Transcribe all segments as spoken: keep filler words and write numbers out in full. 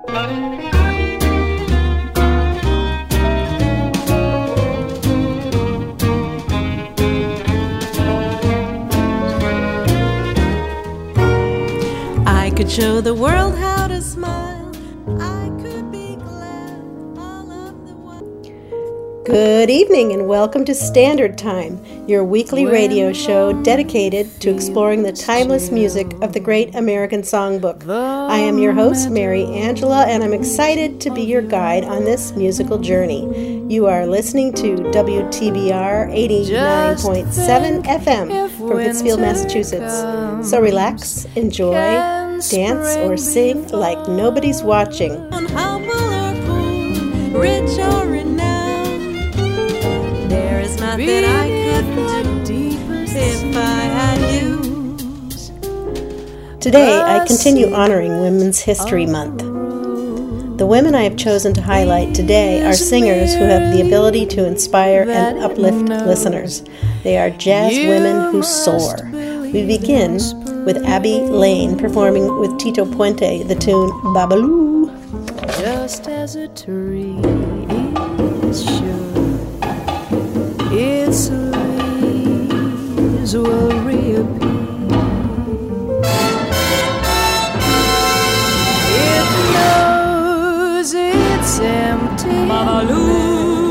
I could show the world how to smile. I could be glad all of the while. Good evening and welcome to Standard Time, your weekly radio show dedicated to exploring the timeless music of the great American songbook. I am your host, Mary Angela, and I'm excited to be your guide on this musical journey. You are listening to W T B R eighty-nine point seven F M from Pittsfield, Massachusetts. So relax, enjoy, dance, or sing like nobody's watching. Humble or poor, rich or renowned, there is nothing I couldn't do if I had you. Today, I continue honoring Women's History Month. The women I have chosen to highlight today are singers who have the ability to inspire and uplift listeners. They are jazz women who soar. We begin with Abby Lane performing with Tito Puente the tune Babaloo. Just as a tree is sure, its leaves will reappear. It knows it's empty. Babaloo.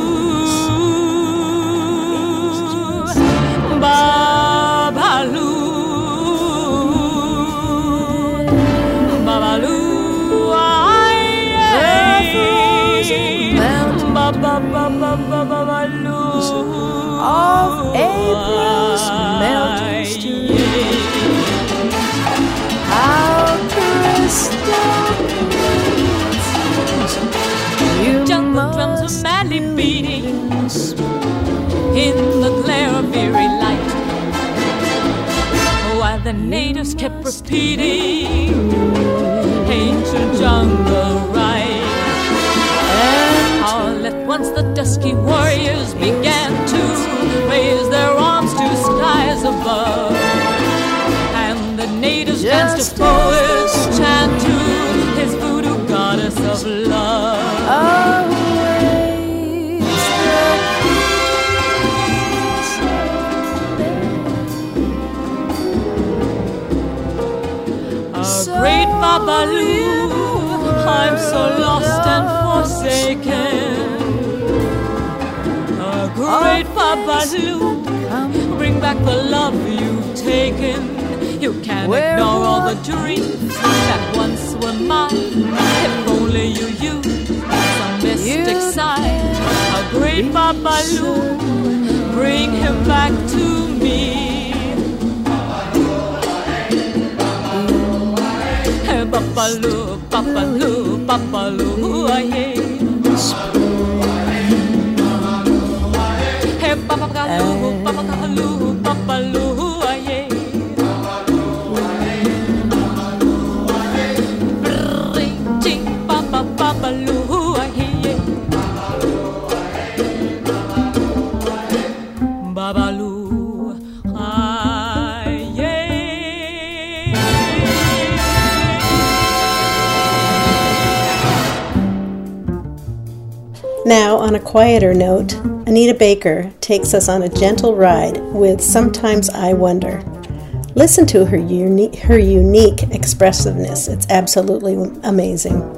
Of April's melting stream, how crystal clear. Jungle drums are madly beating in the glare of eerie light, while the natives kept repeating ancient jungle rite. And all at once the dusky warriors began to raise their arms to skies above, and the natives danced to poets, chant to his voodoo goddess of love. Always a great Babaloo, I'm so lost and forsaken. A great Babaloo, bring back the love you've taken. You can't Where ignore all the dreams that once were mine. If only you used some mystic sign. A great Babaloo, bring him back to me. Hey, Babaloo, Babaloo, Babaloo, aye. Hey, Babaloo, Babaloo, Babaloo, aye. Bring, ching, Baba, Babaloo, aye. Babaloo, aye. Now, on a quieter note, Anita Baker takes us on a gentle ride with Sometimes I Wonder. Listen to her, uni- her unique expressiveness. It's absolutely amazing.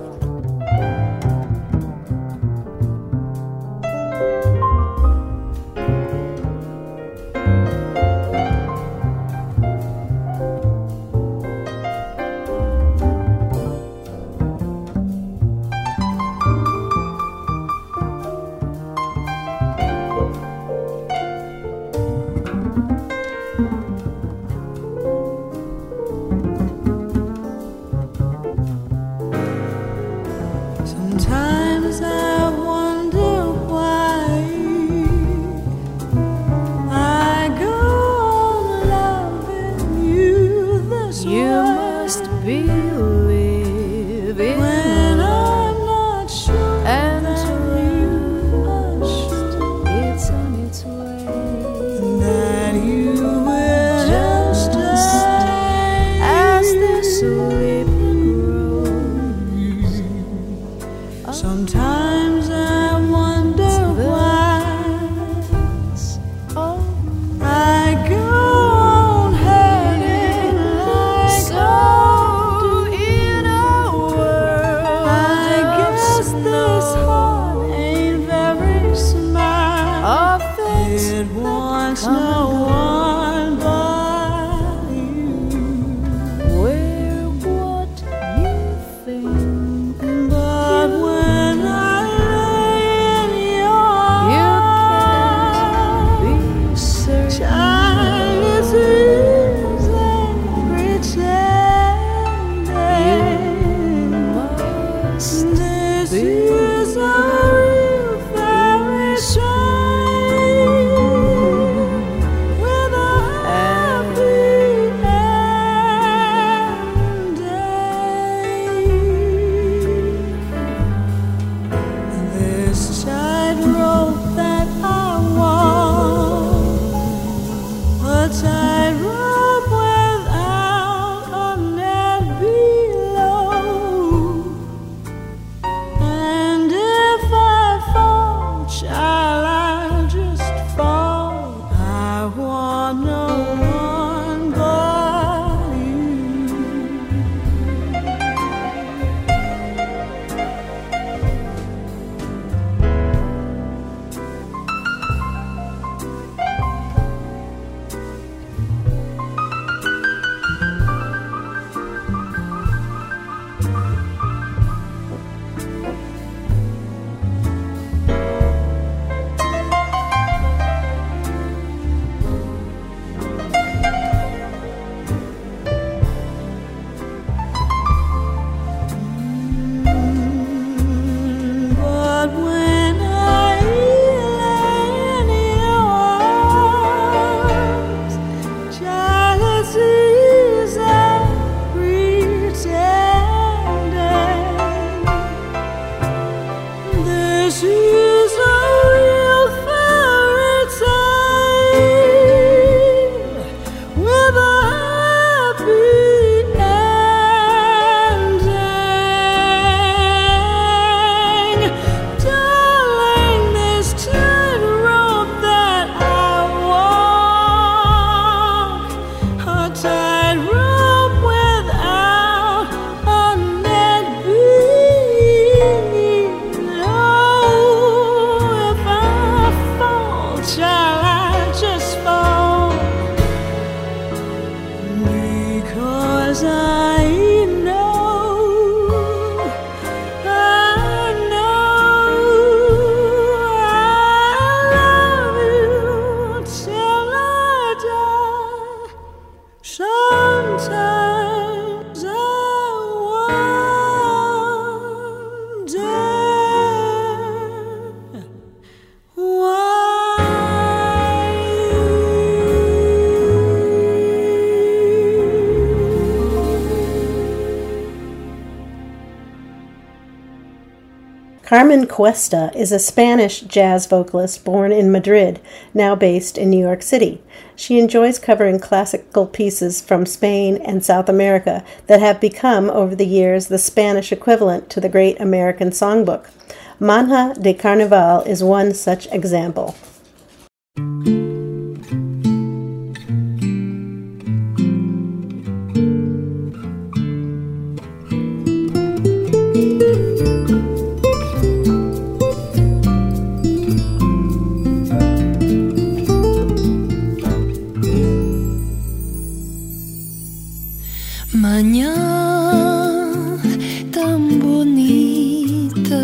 Sometimes I wonder why I go on hurting like so in a world. I guess this heart ain't very smart. It wants no one but you. Wear what you think, but when I lay in your arms, you can't be certain. Child is easy pretending. You must this be is a real fairy tale with a happy ending. This tightrope that I walk, a tightrope without a net below. And if I fall, child, I'll just fall. I want no one but you. But when I lay in your arms, child, it's easy pretending. This is a real fairy tale with a happy ending. Darling, this tightrope that I walk, a tightrope without a net below. If I fall, child, I just fall, because I know, I know I love you till I die. Sometimes I wonder Carmen Cuesta is a Spanish jazz vocalist born in Madrid, now based in New York City. She enjoys covering classical pieces from Spain and South America that have become, over the years, the Spanish equivalent to the Great American Songbook. Manja de Carnaval is one such example. Mañana tan bonita,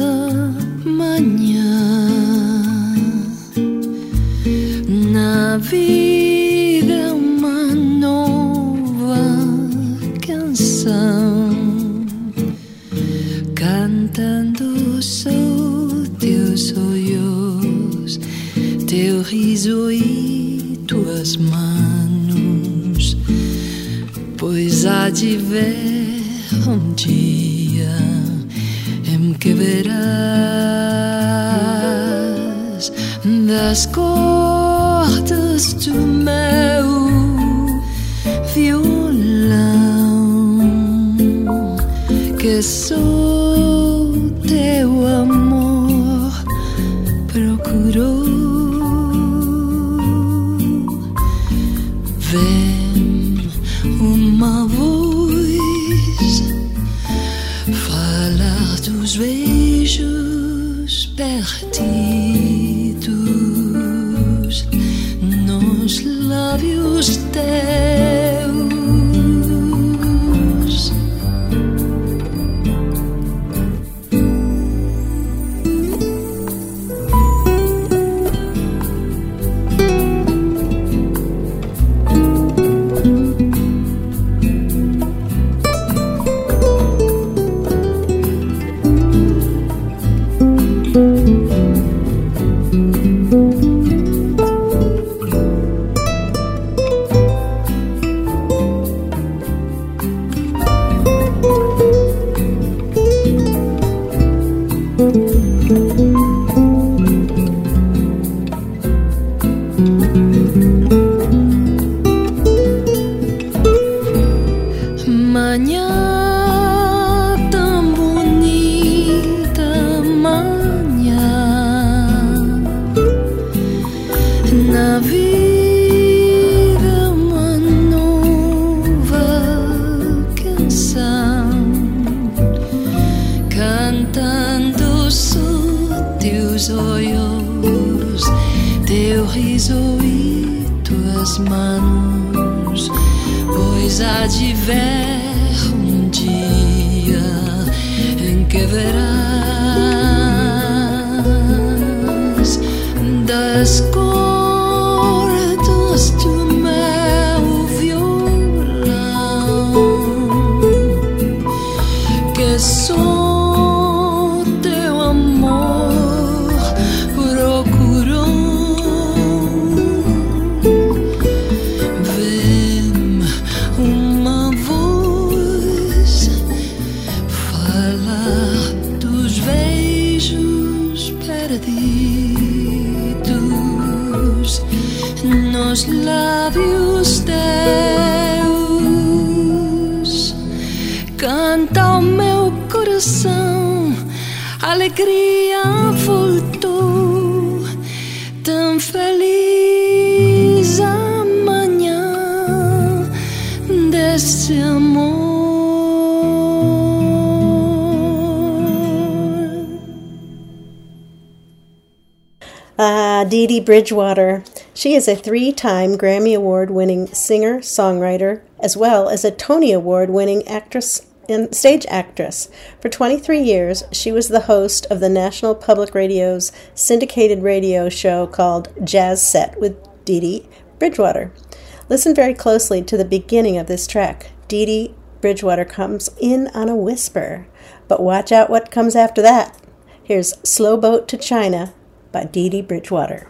mañana na vida uma nova canção, cantando só teus olhos, teu riso e tuas manos. Pois há de ver um dia em que verás das cordas do meu violão que sou teu amor. procurou. Vem uma voz falar dos beijos perdidos nos lábios teus. Dee Dee Bridgewater. She is a three-time Grammy Award-winning singer, songwriter, as well as a Tony Award-winning actress and stage actress. For twenty-three years, she was the host of the National Public Radio's syndicated radio show called Jazz Set with Dee Dee Bridgewater. Listen very closely to the beginning of this track. Dee Dee Bridgewater comes in on a whisper, but watch out what comes after that. Here's Slow Boat to China by Dee Dee Bridgewater.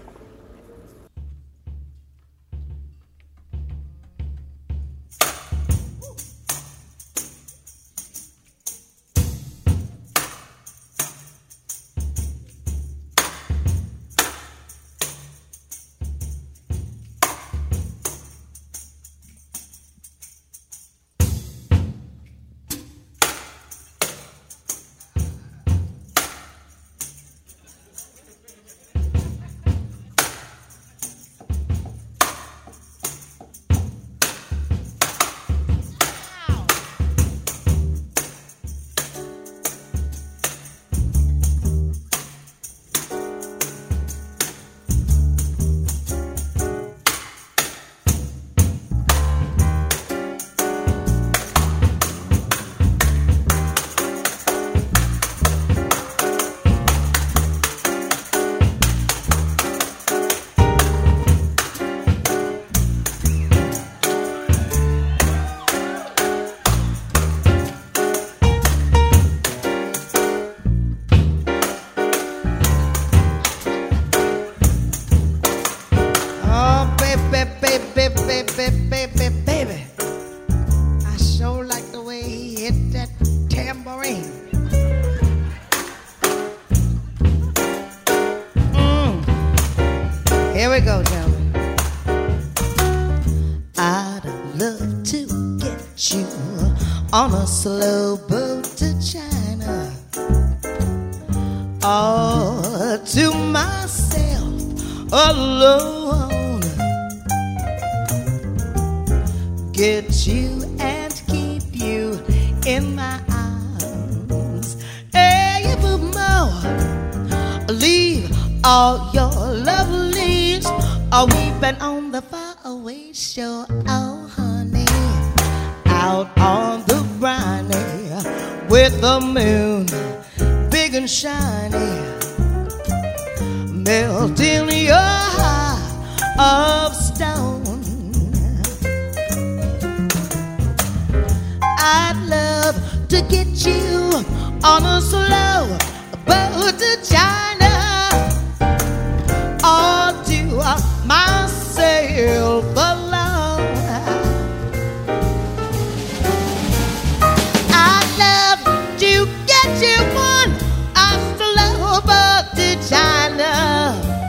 Here we go, gentlemen. I'd love to get you on a slow boat to China, all to myself. alone. Get you and keep you in my arms evermore. Leave all your lovelies are weeping on the faraway shore. Oh, honey, out on the briny with the moon big and shiny, melting your heart of stone. I'd love to get you on a slow boat to China, or to uh, myself alone. I'd love to get you on a slow boat to China,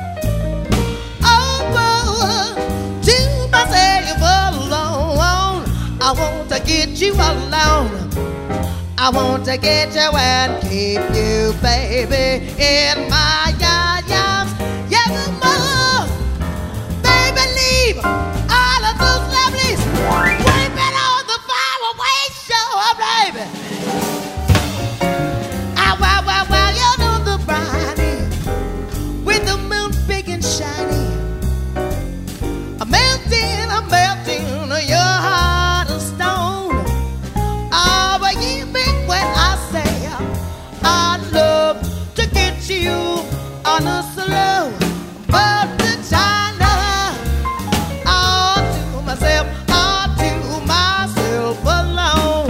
over to myself alone. I want to get you alone. I want to get you and keep you, baby, in my arms. Yeah, mama, baby, leave all of those lovelies weeping on the faraway shore, baby. Ah, wow, wow, wow, you know the briny with the moon big and shiny, a melting, a melting your heart of stone. Oh, but you mean when I say I'd love to get you on a slow boat to China, all to myself, all to myself alone.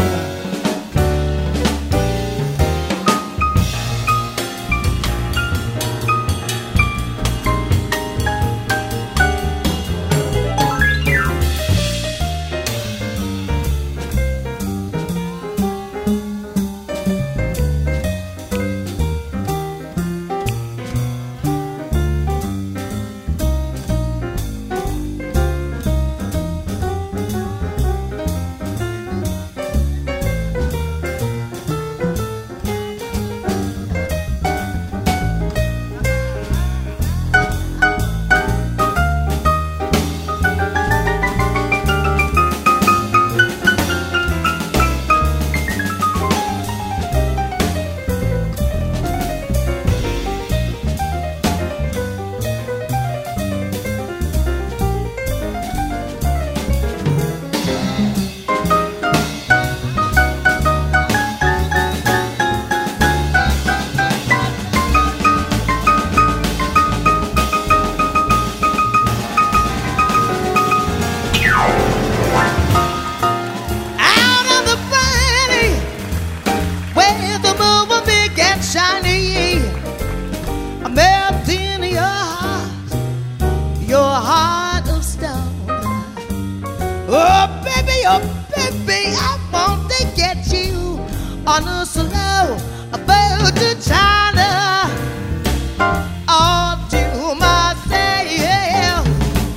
Shiny, a melting your heart, your heart of stone. Oh baby, oh baby, I want to get you on a slow boat to China, all to myself,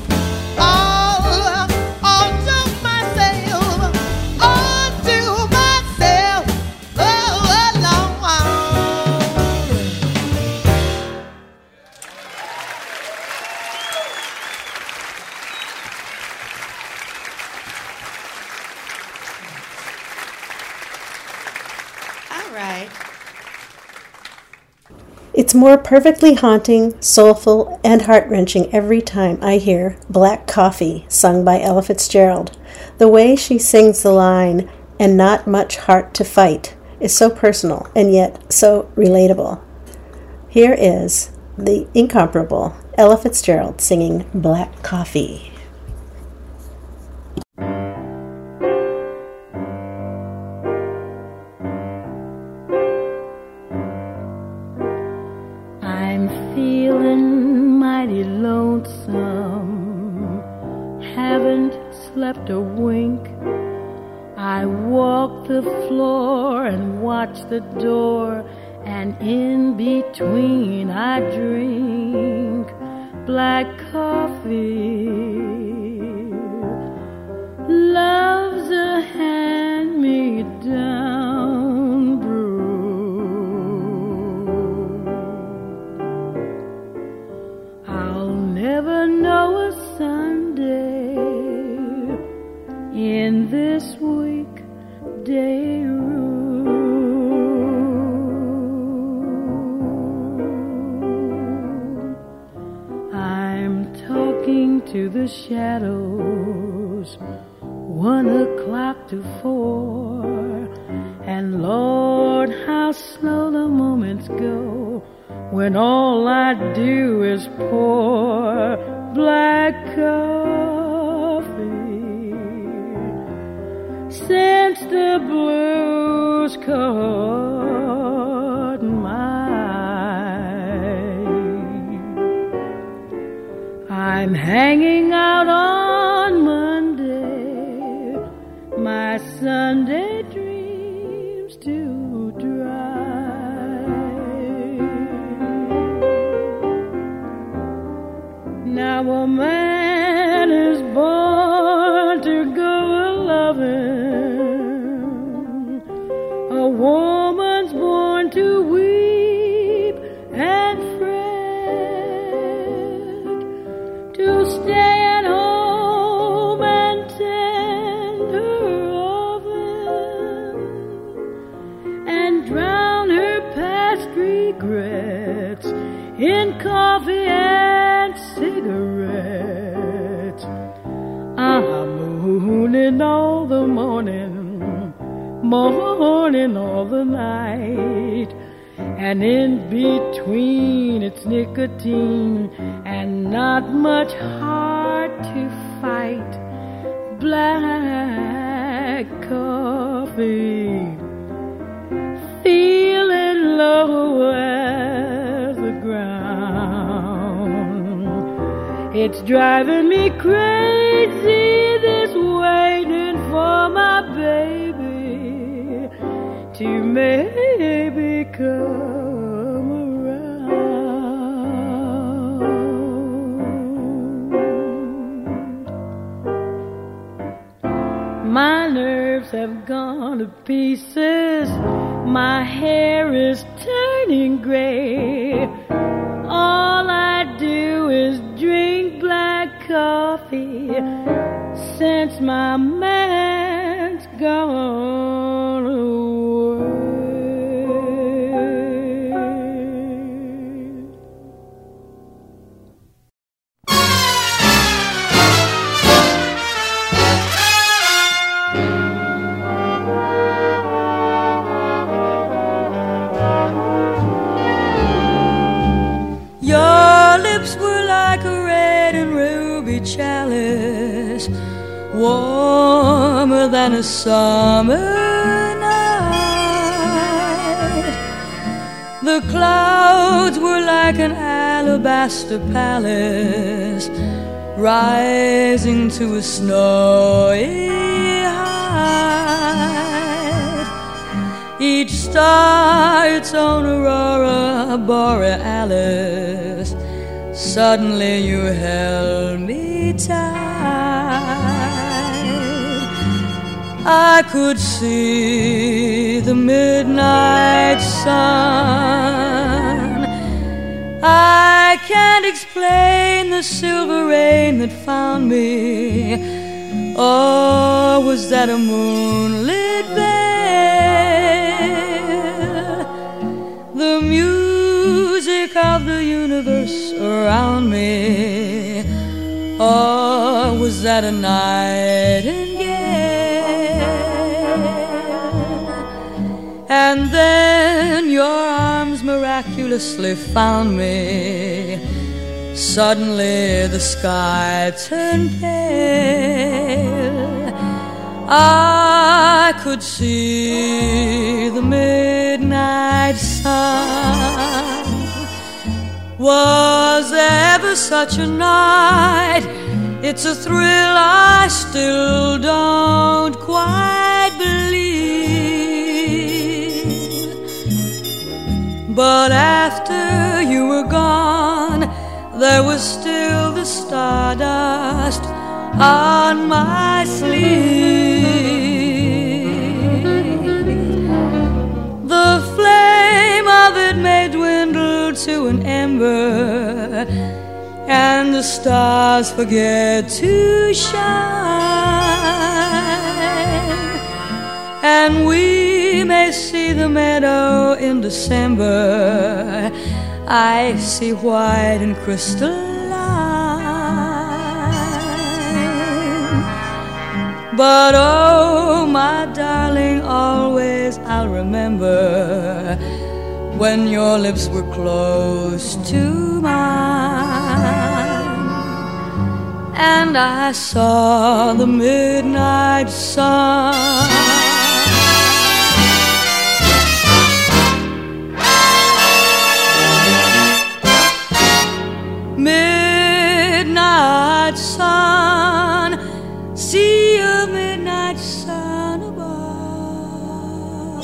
all, all to myself, all to myself, oh alone. Right. It's more perfectly haunting, soulful, and heart-wrenching every time I hear Black Coffee sung by Ella Fitzgerald. The way she sings the line, "and not much heart to fight," is so personal and yet so relatable. Here is the incomparable Ella Fitzgerald singing Black Coffee. Slept a wink. I walk the floor and watch the door, and in between I drink black coffee. Love's a hand-me-down brew. I'll never into the shadows, one o'clock to four. And Lord, how slow the moments go when all I do is pour black coffee. Since the blues caught my eye, I'm hanging out on Monday, my Sunday dreams to dry. Now a man is born to go a-loving, a woman's born to weep and fret, to stay at home and tend her oven and drown her past regrets in coffee and cigarettes. I'm mooning all the morning, morning all the night, and in between it's nicotine and not much heart to fight. Black coffee, feeling low as the ground. It's driving me crazy, this waiting for my baby to maybe come around. My nerves have gone to pieces, my hair is turning gray. All I do is drink black coffee since my man's gone away. Your lips were like a red and ruby chalice, warmer than a summer night. The clouds were like an alabaster palace, rising to a snowy height. Each star its own aurora borealis. Suddenly you held me tight. I could see the midnight sun. I can't explain the silver rain that found me. Or was that a moonlit veil? The music of the universe around me. Or was that a nightingale? And then your arms miraculously found me. Suddenly the sky turned pale. I could see the midnight sun. Was there ever such a night? It's a thrill I still don't quite believe. But after you were gone, there was still the stardust on my sleeve. The flame of it may dwindle to an ember, and the stars forget to shine, and we may see the meadow in December, icy white and crystalline. But oh, my darling, always I'll remember when your lips were close to mine, and I saw the midnight sun. Midnight sun, see a midnight sun above.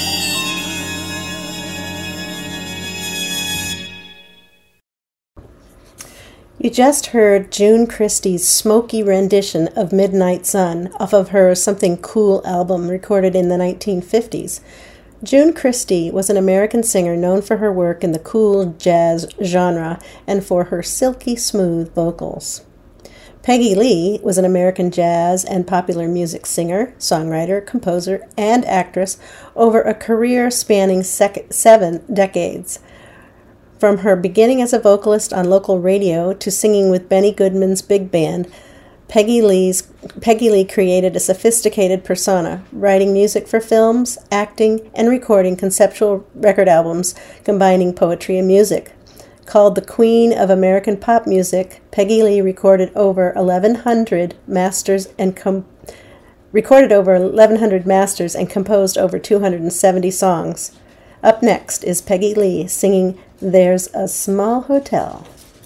You just heard June Christy's smoky rendition of Midnight Sun off of her Something Cool album recorded in the nineteen fifties. June Christy was an American singer known for her work in the cool jazz genre and for her silky smooth vocals. Peggy Lee was an American jazz and popular music singer, songwriter, composer, and actress over a career spanning sec- seven decades. From her beginning as a vocalist on local radio to singing with Benny Goodman's big band, Peggy Lee's Peggy Lee created a sophisticated persona, writing music for films, acting, and recording conceptual record albums combining poetry and music. Called the Queen of American Pop Music, Peggy Lee recorded over eleven hundred masters and com- recorded over eleven hundred masters and composed over two hundred seventy songs. Up next is Peggy Lee singing "There's a Small Hotel."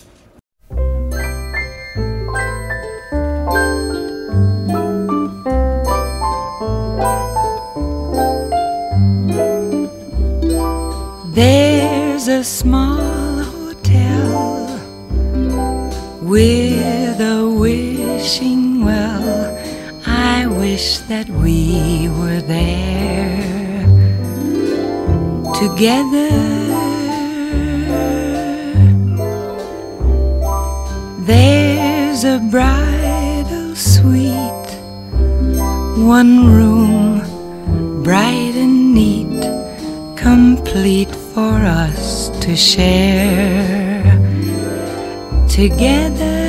There's a small hotel with a wishing well. I wish that we were there together. There's a bridal suite, one room, bright and neat, complete for us to share together.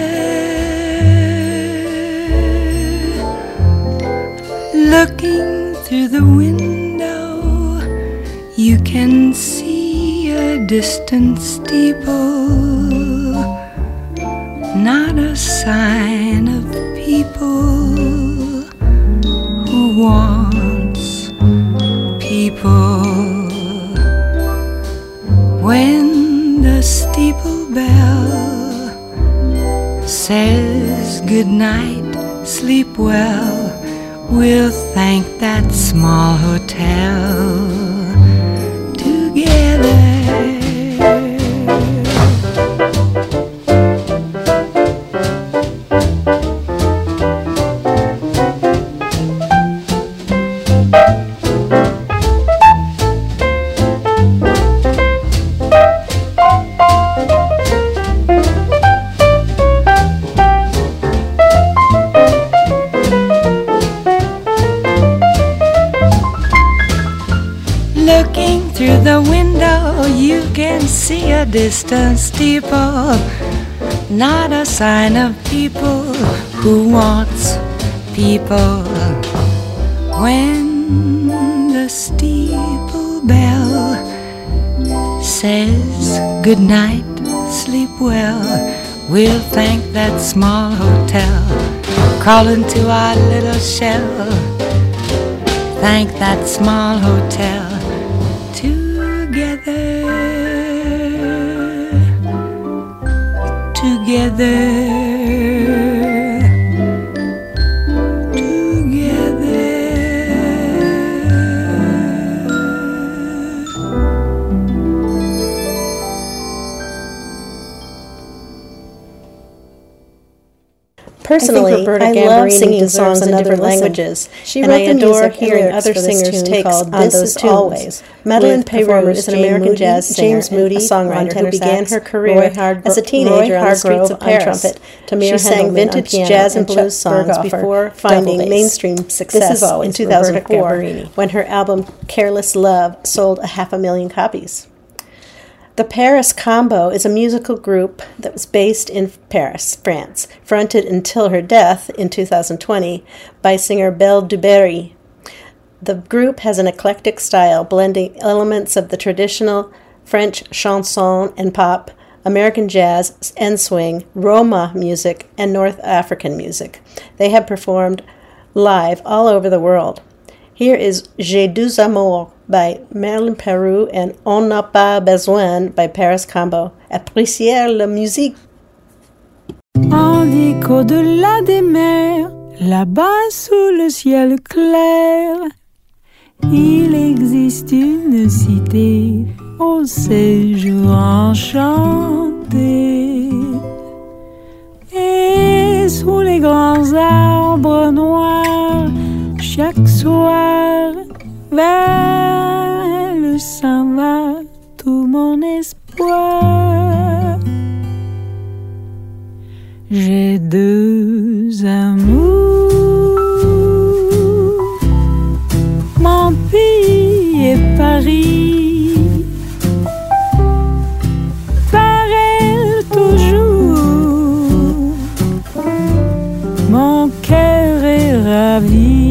Looking through the window, you can see a distant steeple, not a sign of people who wants people. When the steeple bell says good night, sleep well, we'll thank that small hotel together. Looking through the window, you can see a distant steeple, not a sign of people who wants people. When the steeple bell says good night, sleep well, we'll thank that small hotel. Crawl into our little shell, thank that small hotel. Together, together, together. Personally, I, Roberta I love singing songs in different languages. She and wrote I the adore music hearing lyrics other for this singers' tune takes called on This those Is tunes. Always. Madeline With Peyroux performers is an Jane American Moody, jazz singer James Moody, and a songwriter on tenor who began sax, her career Roy Hardgro- as a teenager Roy on the streets Hargrove of on Paris, trumpet, Tamir she sang Hendelman vintage on piano, jazz and and blues Chuck songs Berghofer, before finding double bass. mainstream This success Is Always, in two thousand four Roberta Gambarini. when her album Careless Love sold a half a million copies. The Paris Combo is a musical group that was based in Paris, France, fronted until her death in two thousand twenty by singer Belle Duberry. The group has an eclectic style, blending elements of the traditional French chanson and pop, American jazz and swing, Roma music, and North African music. They have performed live all over the world. Here is J'ai deux amours by Merlin Peru and On n'a pas besoin by Paris Combo. Appréciez la musique. En écho au-delà des mers, là-bas sous le ciel clair, il existe une cité au séjour enchanté. Et sous les grands arbres noirs, chaque soir, vers elle s'en va tout mon espoir. J'ai deux amours, mon pays et Paris. Par elle toujours, mon cœur est ravi.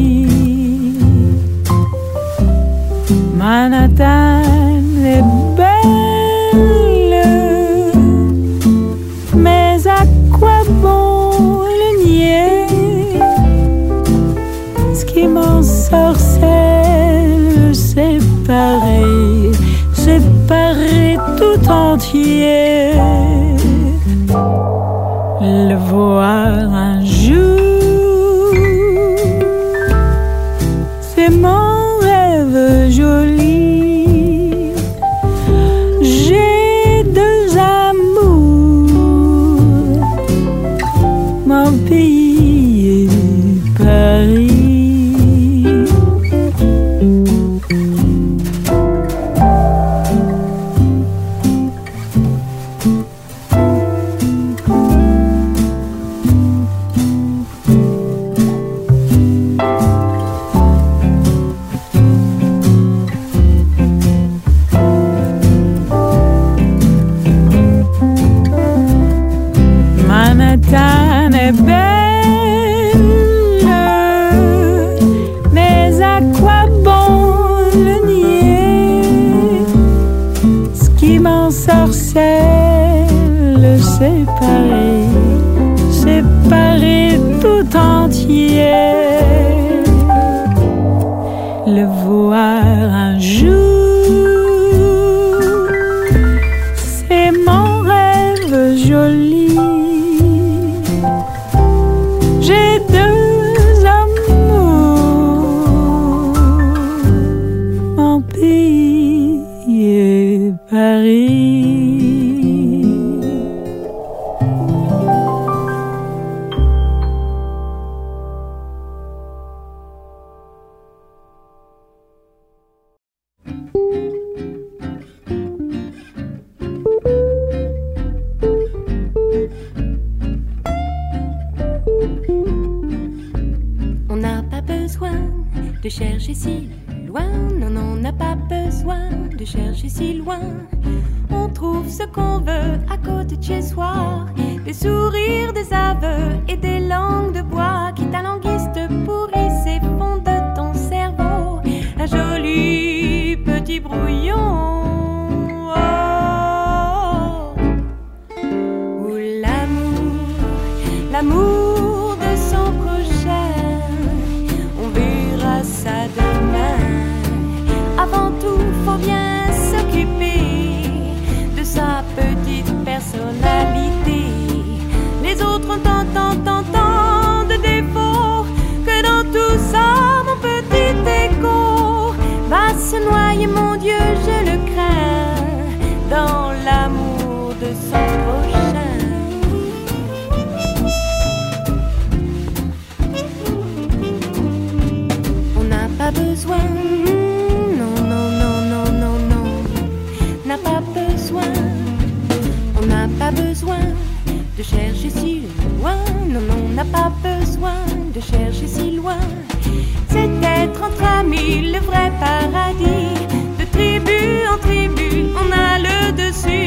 Manhattan est belle, mais à quoi bon le nier? Ce qui m'ensorcelle, c'est pareil, c'est pareil tout entier. Le voir un jour, c'est mon rêve joli. J'ai deux amours, mon pays et Paris. Manhattan est belle, mais à quoi bon le nier? Ce qui m'ensorcelle, c'est pareil, c'est pareil tout entier. Le voir un jour, c'est mon rêve joli. J'ai deux amours, mon pays et Paris. On n'a pas besoin de chercher si loin, non, non, on n'a pas besoin de chercher si loin. On trouve ce qu'on veut à côté de chez soi, des sourires, des aveux et des langues de bois qui t'alanguissent, te pourrissent et font de ton cerveau un joli petit brouillon. Oh, où l'amour, l'amour de son prochain, on verra ça demain. Avant tout, faut bien s'occuper de sa petite personnalité. Les autres ont tant, tant, tant, tant de défauts que dans tout ça, mon petit écho va se noyer, mon Dieu, je le crains, dans l'amour de son prochain. On n'a pas besoin, non, non, non, non, non, non, n'a pas besoin, on n'a pas besoin de chercher si loin, non, non, on n'a pas besoin de chercher si loin. C'est être entre amis le vrai paradis, de tribu en tribu, on a le dessus.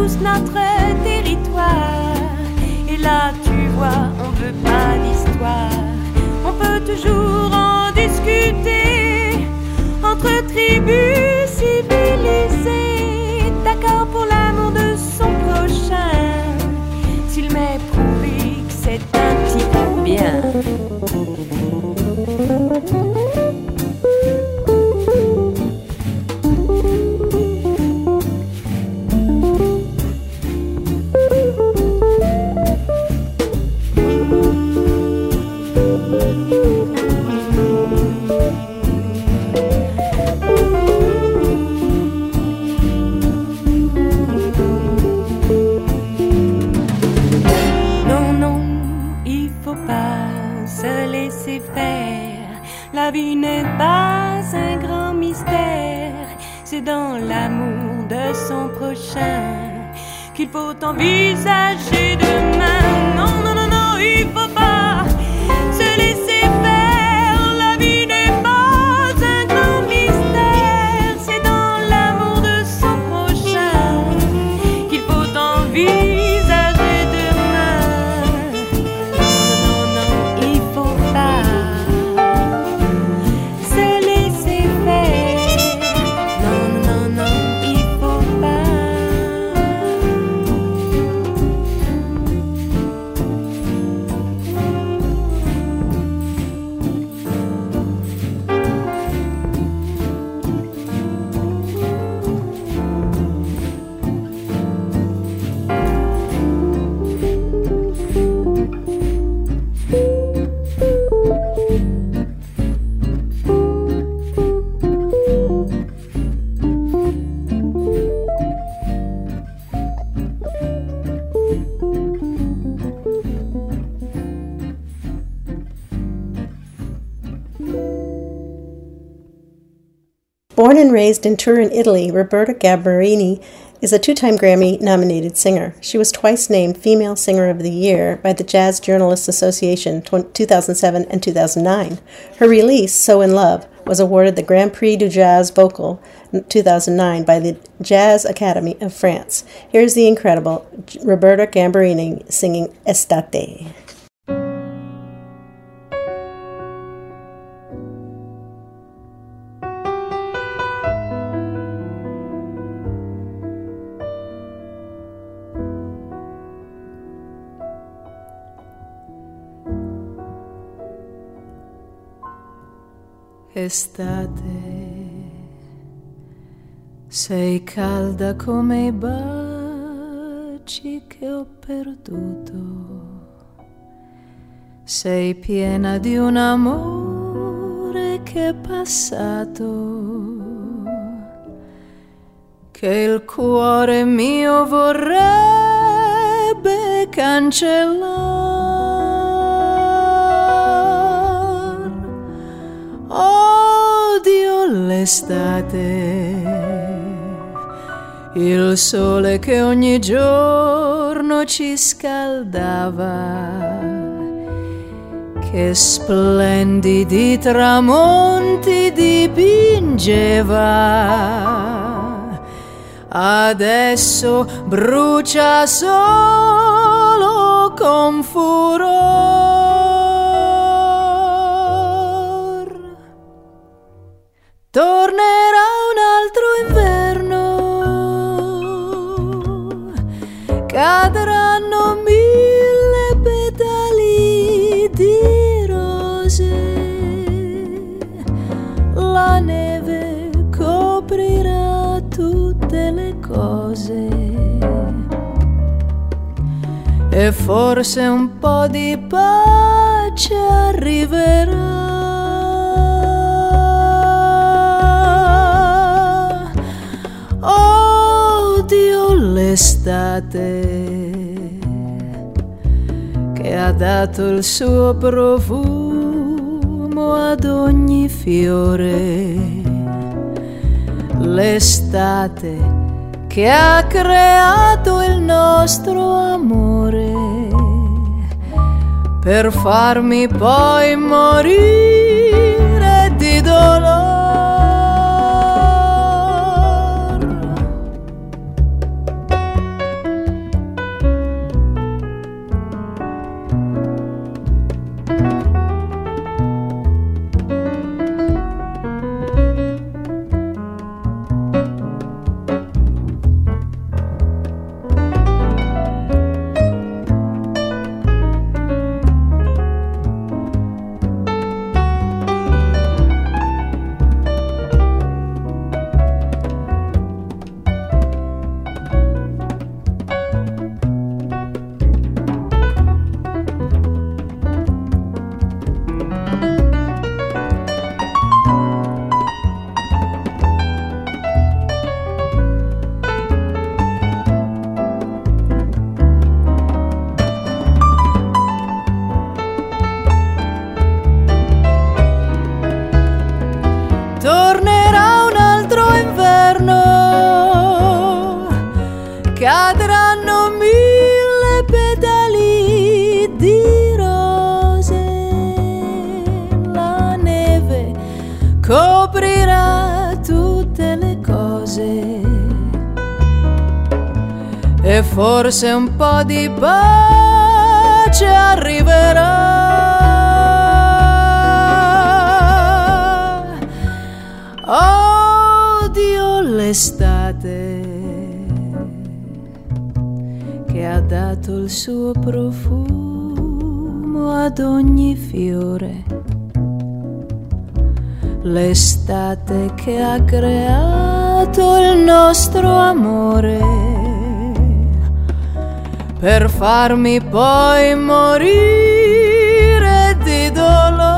tous notre territoire. Et là, tu vois, on veut pas d'histoire. On peut toujours en discuter entre tribus civilisées, d'accord pour l'amour de son prochain, s'il m'est prouvé que c'est un petit peu bien. La vie n'est pas un grand mystère, c'est dans l'amour de son prochain qu'il faut envisager demain. Non, non, non, non, il faut pas se laisser faire. La vie n'est pas un grand mystère, c'est dans l'amour de son prochain qu'il faut envisager demain. Non, non, non, il faut pas Born and raised in Turin, Italy, Roberta Gambarini is a two-time Grammy-nominated singer. She was twice named Female Singer of the Year by the Jazz Journalists Association two thousand seven and two thousand nine. Her release, So in Love, was awarded the Grand Prix du Jazz Vocal two thousand nine by the Jazz Academy of France. Here's the incredible Roberta Gambarini singing Estate. Estate, sei calda come i baci che ho perduto, sei piena di un amore che è passato, che il cuore mio vorrebbe cancellare. Odio l'estate, il sole che ogni giorno ci scaldava, che splendidi tramonti dipingeva, adesso brucia solo con furore. Tornerà un altro inverno, cadranno mille petali di rose, la neve coprirà tutte le cose e forse un po' di pace arriverà. Odio l'estate che ha dato il suo profumo ad ogni fiore, l'estate che ha creato il nostro amore per farmi poi morire di dolore. coprirà tutte le cose e forse un po' di pace arriverà. Odio l'estate che ha dato il suo profumo ad ogni fiore, l'estate che ha creato il nostro amore per farmi poi morire di dolore.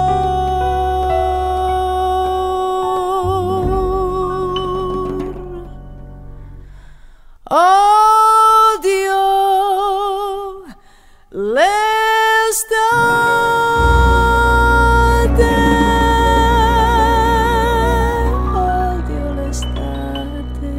Odio l'estate, odio l'estate.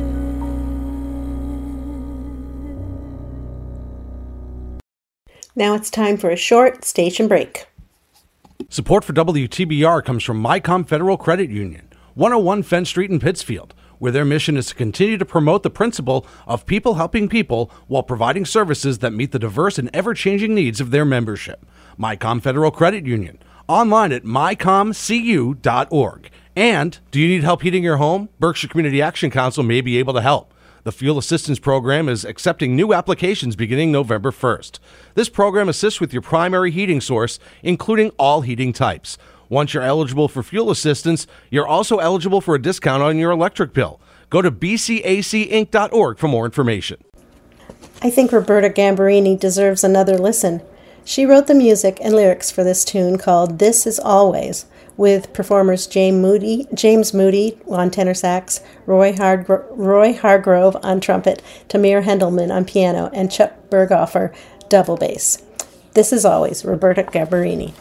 Now it's time for a short station break. Support for W T B R comes from Micom Federal Credit Union, one oh one Fenn Street in Pittsfield, where their mission is to continue to promote the principle of people helping people while providing services that meet the diverse and ever-changing needs of their membership. Micom Federal Credit Union, online at my com c u dot org. And, do you need help heating your home? Berkshire Community Action Council may be able to help. The Fuel Assistance Program is accepting new applications beginning November first. This program assists with your primary heating source, including all heating types. Once you're eligible for fuel assistance, you're also eligible for a discount on your electric bill. Go to b c a c inc dot org for more information. I think Roberta Gambarini deserves another listen. She wrote the music and lyrics for this tune called This Is Always, with performers James Moody, James Moody on tenor sax, Roy, Hardgro- Roy Hargrove on trumpet, Tamir Hendelman on piano, and Chuck Berghofer double bass. This Is Always, Roberta Gambarini.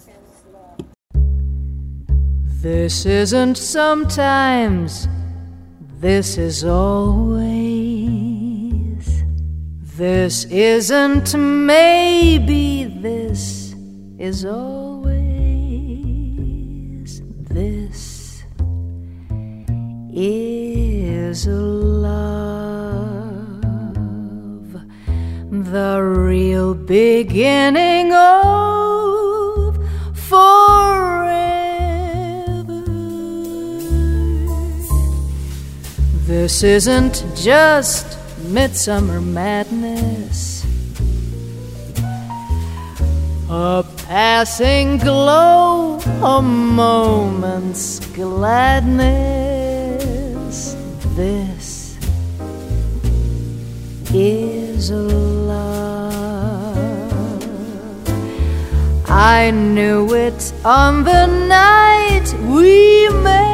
This isn't sometimes, this is always. This isn't maybe, this is always. This is love, the real beginning of forever. This isn't just midsummer madness, a passing glow, a moment's gladness. This is love. I knew it on the night we met.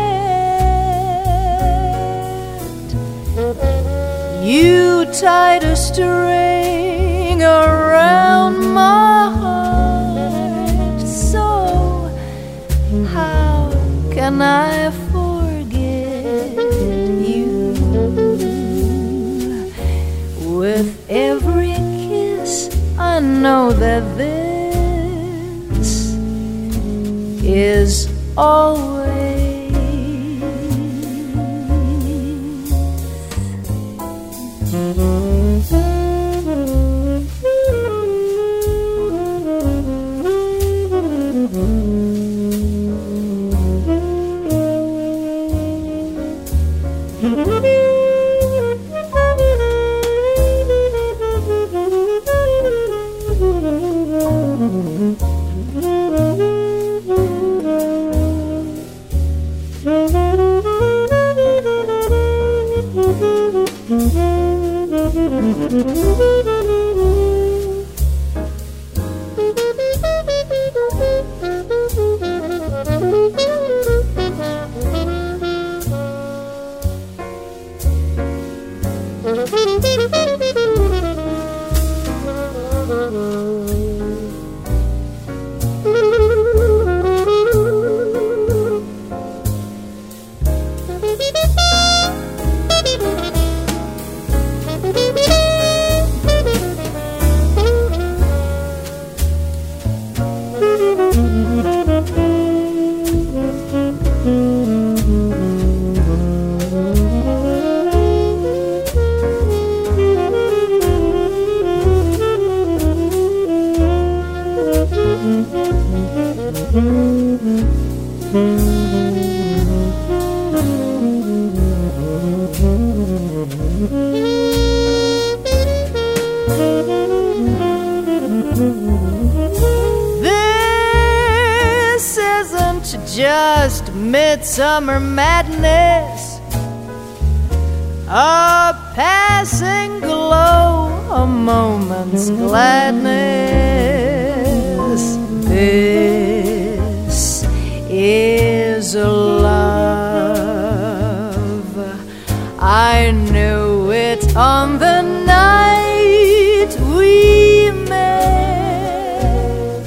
You tied a string around my heart, so how can I forget you? With every kiss I know that this is always. just midsummer madness, a passing glow, a moment's gladness. This is love. I knew it on the night we met.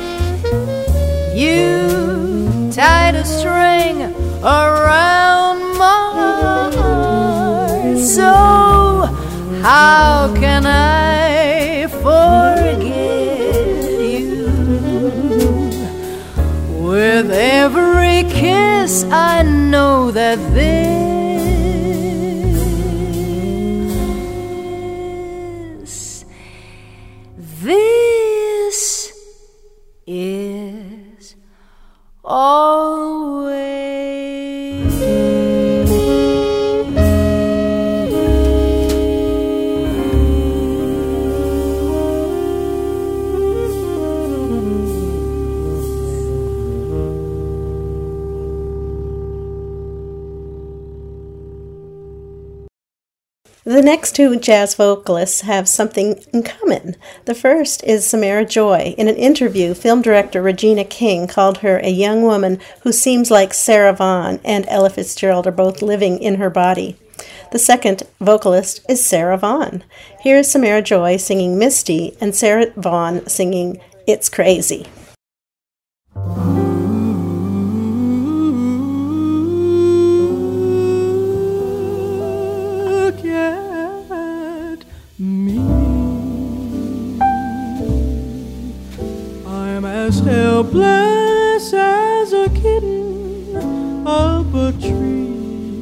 You tied a string around my heart, so how can I forget you? With every kiss I know that this This is always. The next two jazz vocalists have something in common. The first is Samara Joy. In an interview, film director Regina King called her a young woman who seems like Sarah Vaughan and Ella Fitzgerald are both living in her body. The second vocalist is Sarah Vaughan. Here is Samara Joy singing Misty and Sarah Vaughan singing It's Crazy. Helpless as a kitten up a tree,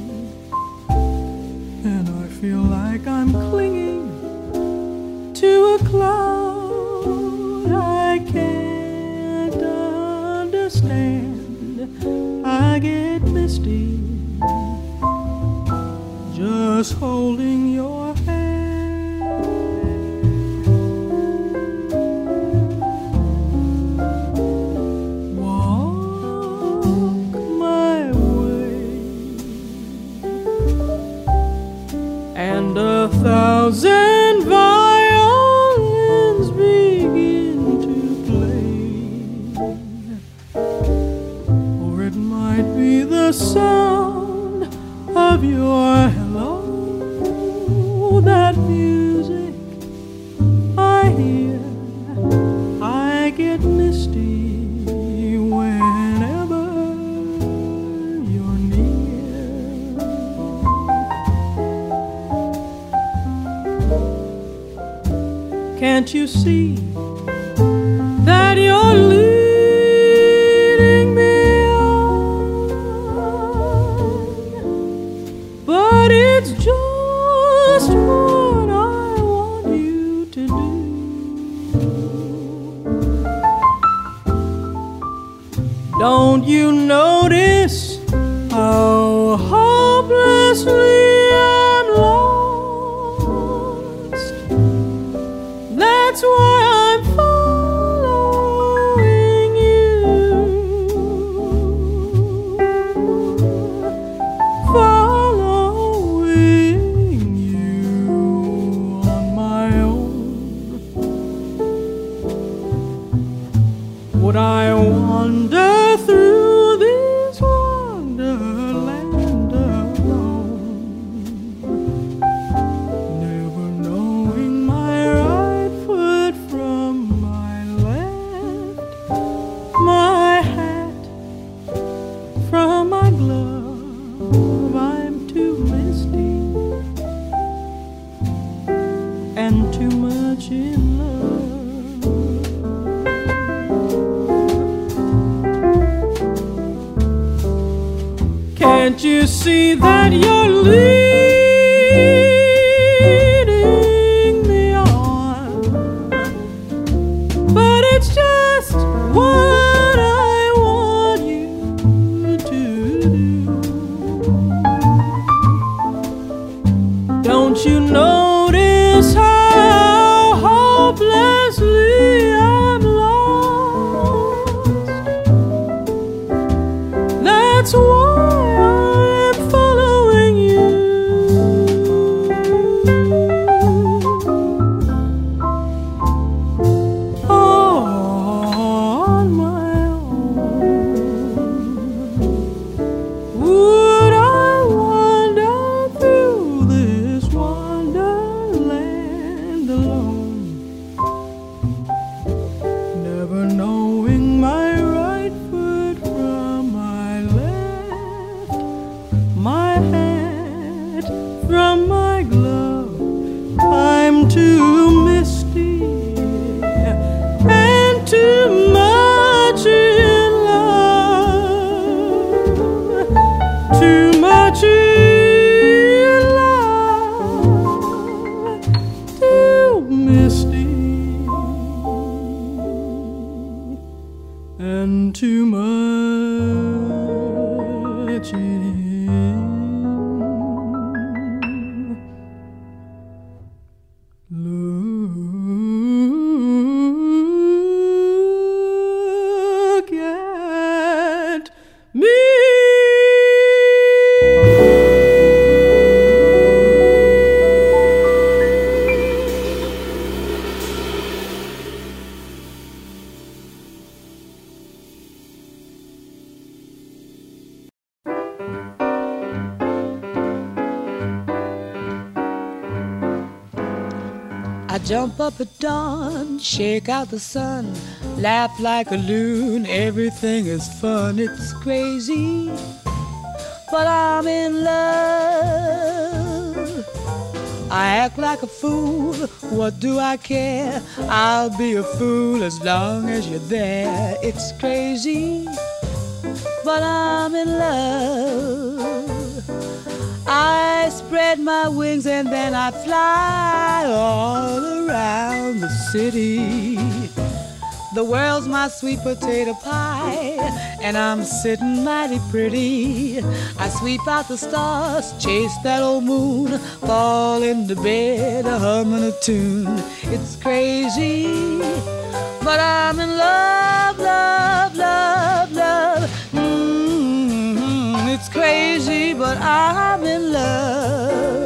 and I feel like I'm clinging to a cloud I can't understand. I get misty just holding your hand. A thousand violins begin to play, or it might be the sound of your hello. That music I hear, I get misty whenever you're near. Can't you see that you're leading me on? But it's just what I want you to do. Don't you notice how hopelessly I'm lost? That's why I'm following you, following you on my own. Would I wander through this wonderland alone, never knowing my right foot from my left, my hat from my glove? I'm too misty and too much in love. Can't you see that you're leading me on? But it's just what I want you to do. Don't you notice how hopelessly I'm lost? That's why I'm following you. On my own. Would I wander through this wonderland alone, never knowing my right foot from my left, my hat from my glove? I'm too misty and too much in love, too much in love, too misty and too much in look at me. I jump up at dawn, shake out the sun, laugh like a loon, everything is fun, it's crazy, but I'm in love. I act like a fool, what do I care? I'll be a fool as long as you're there. It's crazy, but I'm in love. I spread my wings and then I fly all around the city. The world's my sweet potato pie, and I'm sitting mighty pretty. I sweep out the stars, chase that old moon, fall into bed humming a tune. It's crazy, but I'm in love, love, love, love. Mm-hmm. It's crazy, but I'm in love.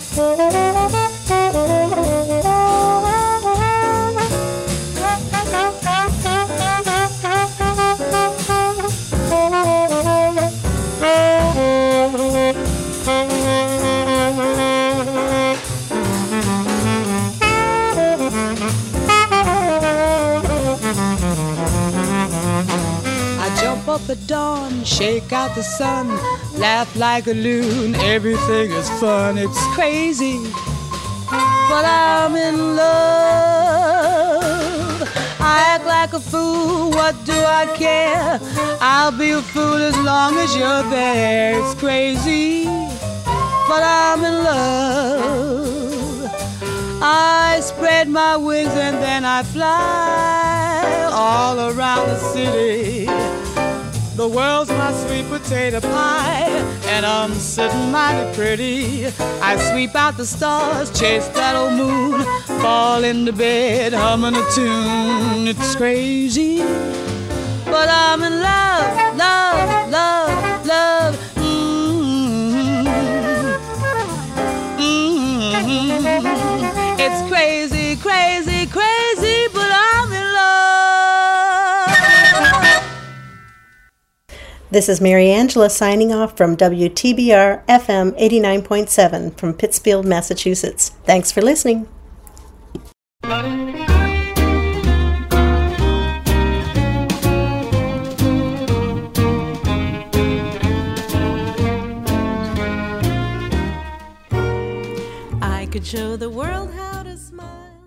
Up at dawn, shake out the sun, laugh like a loon, everything is fun, it's crazy, but I'm in love. I act like a fool, what do I care? I'll be a fool as long as you're there. It's crazy, but I'm in love. I spread my wings and then I fly all around the city. The world's my sweet potato pie, and I'm sitting mighty pretty. I sweep out the stars, chase that old moon, fall into bed humming a tune. It's crazy, but I'm in love, love, love, love. Mm-hmm. Mm-hmm. It's crazy, crazy, crazy, but I'm in love. This is Mary Angela signing off from W T B R F M eighty-nine point seven from Pittsfield, Massachusetts. Thanks for listening. I could show the world how to smile.